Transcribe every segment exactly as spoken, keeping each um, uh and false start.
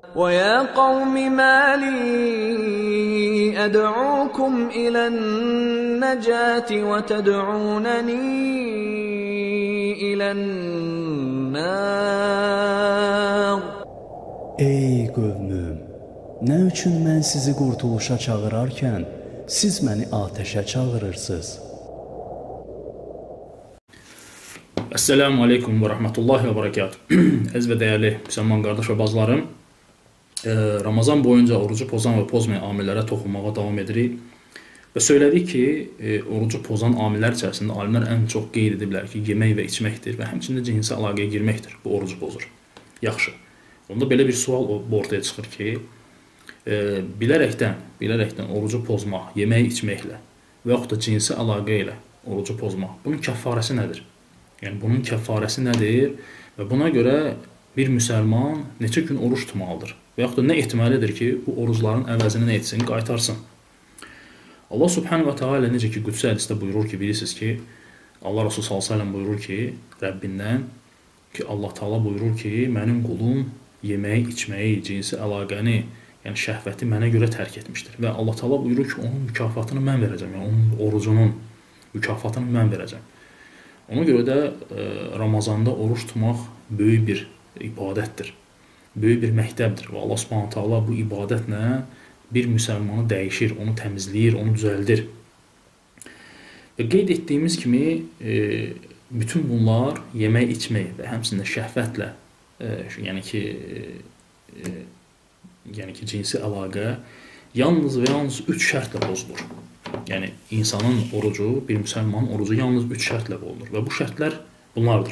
وَيَا قَوْمِ مَا لِي أَدْعُوكُمْ إِلَى النَّجَاةِ وَتَدْعُونَنِي إِلَى النَّارِ. Ey qövmüm, nə üçün mən sizi qurtuluşa çağırarkən, siz məni atəşə çağırırsınız? Esselamu Aleyküm və Rəhmətullahi və Bərəkatuhu. Əziz və dəyərli müsəlman qardaş və bacılarım, Ramazan boyunca orucu pozan və pozmayan amillərə toxunmağa davam edirik və söylədik ki, orucu pozan amillər içərisində alimlər ən çox qeyd ediblər ki, yemək və içməkdir və həmçinin cinsi əlaqəyə girməkdir. Bu orucu pozur. Yaxşı. Onda belə bir sual ortaya çıxır ki, bilərəkdən, bilərəkdən orucu pozmaq, yemək içməklə və yaxud da cinsi əlaqə ilə orucu pozmaq, bunun kəffarəsi nədir? Yəni, bunun kəffarəsi nədir və buna görə bir müsəlman neçə gün oruç tutmalıdır və yaxud da nə etməlidir ki, bu orucların əvəzini nə etsin, qaytarsın. Allah Subhanahu wa Ta'ala necə ki, Qüdsi hədisdə buyurur ki, bilirsiniz ki, Allah Rasulü sallallahu əleyhi və səlləm buyurur ki, Rəbbindən ki, Allah Taala buyurur ki, mənim qulum yeməyi, içməyi, cinsi əlaqəni, yəni şəhvəti mənə görə tərk etmişdir və Allah Taala buyurur ki, onun mükafatını mən verəcəm, yəni onun orucunun mükafatını mən verəcəm. Ona görə də e, Ramazanda oruç tutmaq böyük bir ibadətdir, böyük bir məktəbdir və Allah Subhanahu Taala bu ibadətlə bir müsəlmanı dəyişir, onu təmizləyir, onu düzəldir. Və qeyd etdiyimiz kimi e, bütün bunlar yemək, içmək və həmçinin də şəhvətlə, e, yəni ki, e, yəni ki, cinsi əlaqə yalnız və yalnız üç şərtlə pozulur. Yəni, insanın orucu, bir müsəlmanın orucu yalnız üç şərtlə olunur və bu şərtlər bunlardır.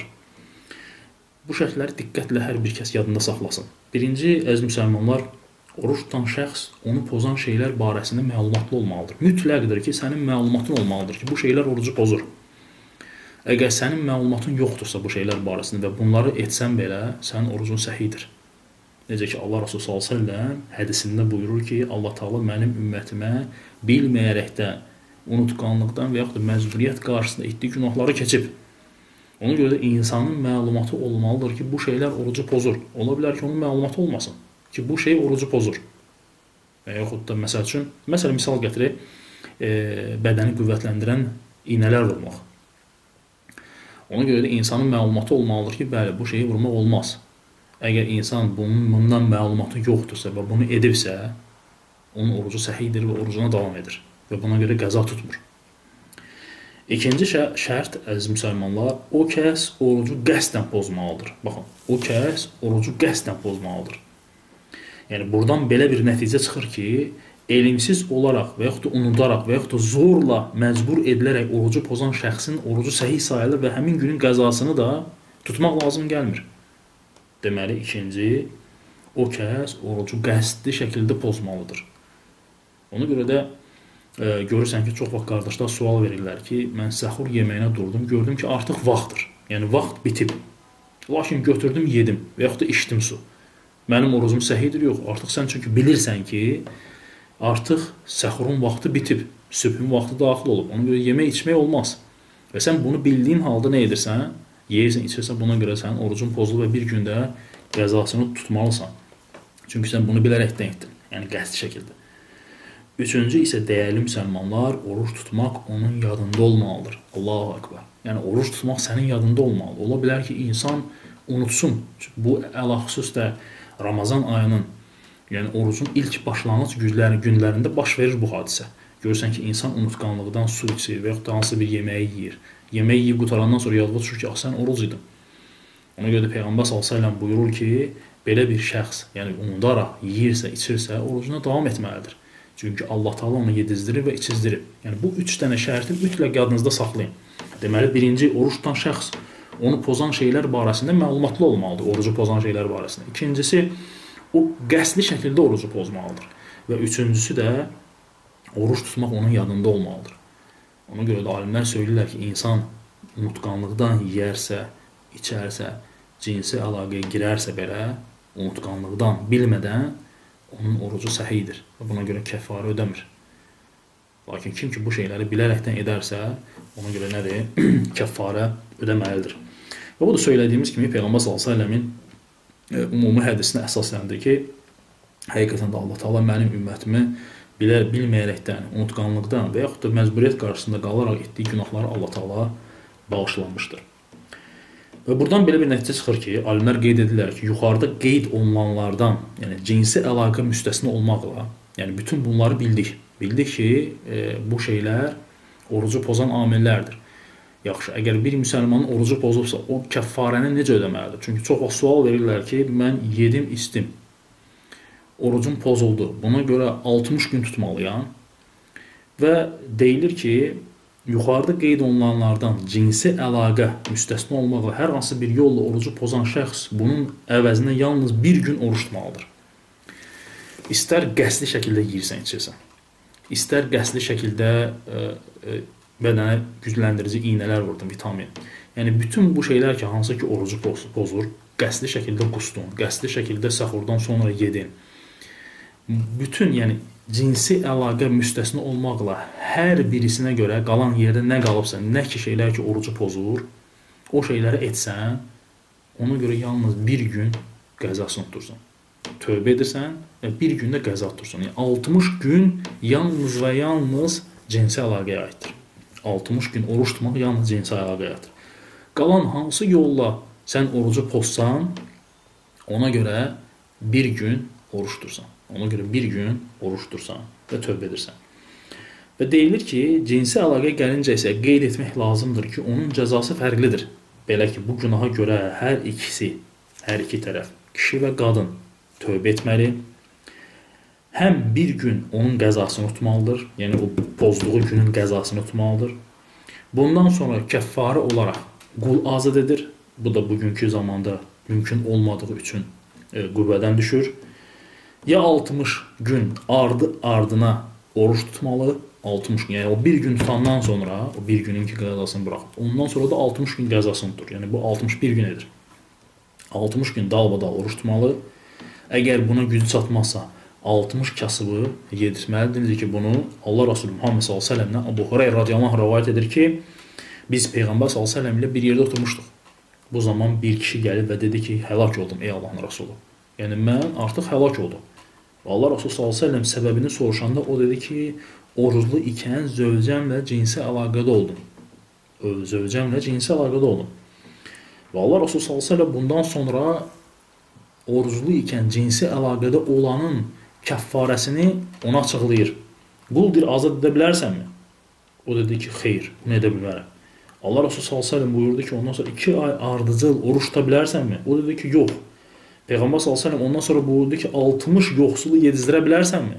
Bu şərtləri diqqətlə hər bir kəs yadında saxlasın. Birinci, əziz müsəlmanlar, oruç tutan şəxs onu pozan şeylər barəsində məlumatlı olmalıdır. Mütləqdir ki, sənin məlumatın olmalıdır ki, bu şeylər orucu pozur. Əgər sənin məlumatın yoxdursa bu şeylər barəsində və bunları etsən belə, sənin orucun səhidir. Necə ki, Allah Rasulü sallallahu əleyhi və səlləm hədisində buyurur ki, Allah Taala mənim ümmətimə bilməyərəkdən, unutqanlıqdan və yaxud da məcburiyyət qarşısında etdiyi günahları keçib. Ona görə də insanın məlumatı olmalıdır ki, bu şeylər orucu pozur. Ola bilər ki, onun məlumatı olmasın ki, bu şey orucu pozur. Və yaxud da, məsəl üçün, məsələn, misal gətirək, e, bədəni qüvvətləndirən iynələr vurmaq. Ona görə də insanın məlumatı olmalıdır ki, bəli, bu şeyi vurmaq olmaz. Əgər insan bunun, bundan məlumatı yoxdursa və bunu edibsə, onun orucu səhidir və orucuna davam edir və buna görə qəza tutmur. İkinci şərt, əziz müsəlmanlar, o kəs orucu qəsdən pozmalıdır. Baxın, o kəs orucu qəsdən pozmalıdır. Yəni, buradan belə bir nəticə çıxır ki, elmsiz olaraq və yaxud da unudaraq və yaxud da zorla məcbur edilərək orucu pozan şəxsin orucu səhih sayılır və həmin günün qəzasını da tutmaq lazım gəlmir. Deməli, ikinci, o kəs orucu qəsdli şəkildə pozmalıdır. Ona görə də e, görürsən ki, çox vaxt qardaşlar sual verirlər ki, mən səhur yeməyinə durdum, gördüm ki, artıq vaxtdır. Yəni, vaxt bitib. Lakin götürdüm, yedim və yaxud da içdim su. Mənim orucum səhidir, yox. Artıq sən çünki bilirsən ki, artıq səhurun vaxtı bitib, sübhün vaxtı daxil olub. Ona görə yemək, içmək olmaz. Və sən bunu bildiyin halda nə edirsən? Yeyirsən, içirsən, buna görə sənin orucun pozulur və bir gündə qəzasını tutmalısan. Çünki sən bunu bilərəkdən etdin, yəni qəsdi şəkildə. Üçüncü isə dəyərli müsəlmanlar, oruç tutmaq onun yadında olmalıdır. Allahu Akbar. Yəni, oruç tutmaq sənin yadında olmalıdır. Ola bilər ki, insan unutsun. Bu, ələlxüsus da Ramazan ayının, yəni orucun ilk başlanğıc günlərində baş verir bu hadisə. Görürsən ki, insan unutqanlıqdan su içir və yaxud da hansı bir yeməyi yeyir. Yemək yeyib qutarandan sonra yadıma düşür ki, sən oruc idin. Ona görə də Peyğəmbər sallallahu əleyhi və səlləm buyurur ki, belə bir şəxs, yəni unudaraq yeyirsə, içirsə, orucuna davam etməlidir. Çünki Allah Taala onu yedizdirir və içizdirir. Yəni bu üç dənə şərti mütləq yadınızda saxlayın. Deməli, birinci, oruç tutan şəxs onu pozan şeylər barəsində məlumatlı olmalıdır, orucu pozan şeylər barəsində. İkincisi, o qəsdli şəkildə orucu pozmalıdır. Və üçüncüsü də oruç tutmaq onun yadında olmalıdır. Ona görə də alimlər söylürlər ki, insan unutqanlıqdan yeyərsə, içərsə, cinsi əlaqəyə girərsə belə, unutqanlıqdan, bilmədən onun orucu səhidir və buna görə kəffarə ödəmir. Lakin kim ki bu şeyləri bilərəkdən edərsə, ona görə nədir? Kəffarə ödəməlidir. Və bu da söylədiyimiz kimi Peyğəmbər sallallahu əleyhi və səlləmin ümumi hədisinə əsasləndir ki, həqiqətən də Allah Taala mənim ümmətimi bilər, bilməyərəkdən, unutqanlıqdan və yaxud da məcburiyyət qarşısında qalaraq etdiyi günahları Allah Taala bağışlamışdır. Və buradan belə bir nəticə çıxır ki, alimlər qeyd edirlər ki, yuxarıda qeyd olunanlardan, yəni cinsi əlaqə müstəsna olmaqla, yəni bütün bunları bildik. Bildik ki, e, bu şeylər orucu pozan amillərdir. Yaxşı, əgər bir müsəlmanın orucu pozulsa, o kəffarəni necə ödəməlidir? Çünki çox vaxt sual verirlər ki, mən yedim, istim, orucum pozuldu, buna görə altmış gün tutmalıyam və deyilir ki, yuxarıda qeyd olunanlardan cinsi əlaqə müstəsna olmaqla hər hansı bir yolla orucu pozan şəxs bunun əvəzinə yalnız bir gün oruç tutmalıdır. İstər qəsdi şəkildə yeyirsən, içirsən, istər qəsdi şəkildə ə, ə, bədənə gücləndirici iynələr vurdun, vitamin. Yəni, bütün bu şeylər ki, hansı ki orucu pozur, qəsdi şəkildə qustun, qəsdi şəkildə səxurdan sonra yedin. Bütün, yəni, cinsi əlaqə müstəsna olmaqla hər birisinə görə qalan yerdə nə qalıbsa, nə ki şeylər ki orucu pozur, o şeyləri etsən, ona görə yalnız bir gün qəzasını tutursan. Tövbə edirsən və bir gündə qəza tutursan. Yəni altmış gün yalnız və yalnız cinsi əlaqəyə aiddir. altmış gün oruç tutmaq yalnız cinsi əlaqəyə aiddir. Qalan hansı yolla sən orucu pozsan, ona görə bir gün oruç tutursan. Ona görə bir gün oruç tutursan və tövbə edirsən. Və deyilir ki, cinsi əlaqə gəlincə isə qeyd etmək lazımdır ki, onun cəzası fərqlidir. Belə ki, bu günaha görə hər ikisi, hər iki tərəf, kişi və qadın tövbə etməli. Həm bir gün onun qəzasını tutmalıdır, yəni o pozduğu günün qəzasını tutmalıdır. Bundan sonra kəffarə olaraq qul azad edir. Bu da bugünkü zamanda mümkün olmadığı üçün e, qüvvədən düşür. Ya altmış gün ardı ardına oruç tutmalı, altmış gün, yəni o bir gün tutandan sonra, o bir günün ki qəzasını buraxıb, ondan sonra da altmış gün qəzasını tutur. Yəni bu altmış bir gün edir. altmış gün dalbadal oruç tutmalı. Əgər buna gücü çatmazsa, altmış kasıbı yedirtməlidir ki, bunu Allah Resulü Muhammed sallallahu əleyhi və səlləmdən Əbu Hureyra radiyallahu anh rivayet edir ki, biz Peyğəmbər sallallahu əleyhi və səlləm ilə bir yerdə oturmuşduq. Bu zaman bir kişi gəlib və dedi ki, həlak oldum ey Allahın Resulü. Yəni mən artıq həlak oldum. Allah Resulü sallallahu əleyhi və səlləm səbəbini soruşanda o dedi ki, oruclu ikən zövcəmlə cinsi əlaqədə oldum. Zövcəmlə cinsi əlaqədə oldum. Və Allah Resulü sallallahu əleyhi və səlləm bundan sonra oruclu ikən cinsi əlaqədə olanın kəffarəsini ona açıqlayır. Quldur, azad edə bilərsənmi? O dedi ki, xeyr, bunu edə bilmərəm. Allah Resulü sallallahu əleyhi və səlləm buyurdu ki, ondan sonra iki ay ardıcıl oruç tuta bilərsənmi? O dedi ki, yox. Peyğəmbər sallallahu əleyhi və səlləm ondan sonra buyurdu ki, altmış yoxsulu yedizdirə bilərsənmi?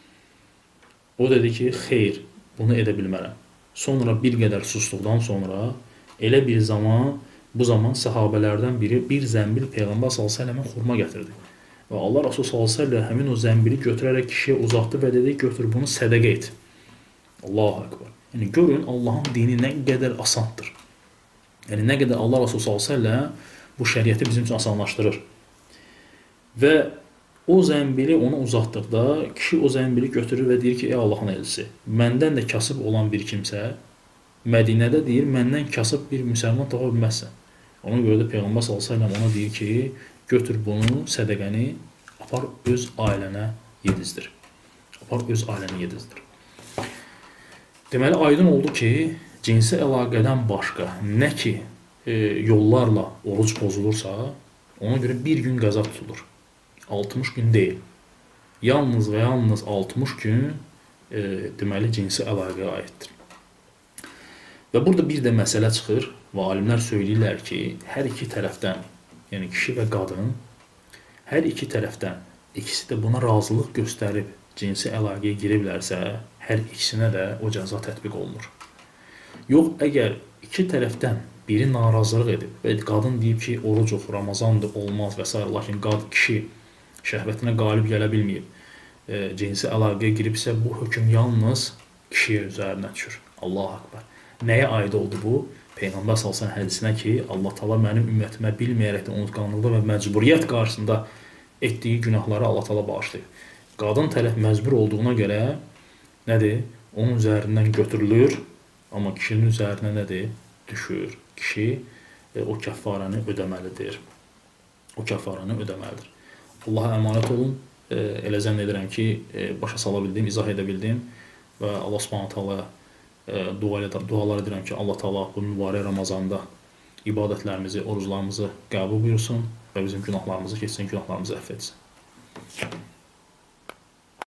O dedi ki, xeyr, bunu edə bilmərəm. Sonra bir qədər susduqdan sonra elə bir zaman, bu zaman səhabələrdən biri bir zəmbil Peyğəmbər sallallahu əleyhi və səlləmə xurma gətirdi. Və Allah Resulü sallallahu əleyhi və səlləm həmin o zəmbili götürərək kişiyə uzatdı və dedi, götür bunu sədəqə et. Allahu Ekber. Yəni görün Allahın dini nə qədər asandır. Yəni nə qədər Allah Resulü sallallahu əleyhi və səlləm bu şəriəti bizim üçün asanlaşdırır. Və o zəmbili ona uzatdıqda kişi o zəmbili götürür və deyir ki, ey Allahın elçisi, məndən də kasıb olan bir kimsə Mədinədə deyir, məndən kasıb bir müsəlman tapa bilməzsən. Ona görə də Peyğəmbər sallallahu əleyhi və səlləm ona deyir ki, götür bunu, sədəqəni apar öz ailənə yedizdir. Apar öz ailənə yedizdir. Deməli, aydın oldu ki, cinsi əlaqədən başqa nə ki e, yollarla oruc pozulursa, ona görə bir gün qəza tutulur. altmış gün deyil. Yalnız və yalnız altmış gün e, deməli cinsi əlaqəyə aiddir. Və burada bir də məsələ çıxır və alimlər söyləyirlər ki, hər iki tərəfdən, yəni kişi və qadın, hər iki tərəfdən ikisi də buna razılıq göstərib cinsi əlaqəyə giriblərsə, hər ikisinə də o cəza tətbiq olunur. Yox, əgər iki tərəfdən biri narazılıq edib və qadın deyib ki, orucuq, Ramazandır, olmaz və s. Lakin qadın kişi şəhvətinə qalib gələ bilməyib, e, cinsi əlaqəyə giribsə, bu hökm yalnız kişiyə üzərinə düşür. Allahu Akbar. Nəyə aid oldu bu? Peyğəmbər sallallahu əleyhi və səlləm hədisinə ki, Allah Taala mənim ümmətimə bilməyərəkdən unutqanlıqda və məcburiyyət qarşısında etdiyi günahları Allah Taala bağışlayır. Qadın tərəf məcbur olduğuna görə nədir? Onun üzərindən götürülür, amma kişinin üzərinə nədir? Düşür. Kişi e, o kəffarəni ödəməlidir. O kəffarəni ödəməlidir. Allaha əmanət olun. Elə zənn edirəm ki, başa sala bildim, izah edə bildim və Allah Subhanahu taala dua edirəm, dualar edirəm ki, Allah Taala bu mübarək Ramazanda ibadətlərimizi, oruclarımızı qəbul buyursun və bizim günahlarımızı keçsin, günahlarımızı əfv etsin.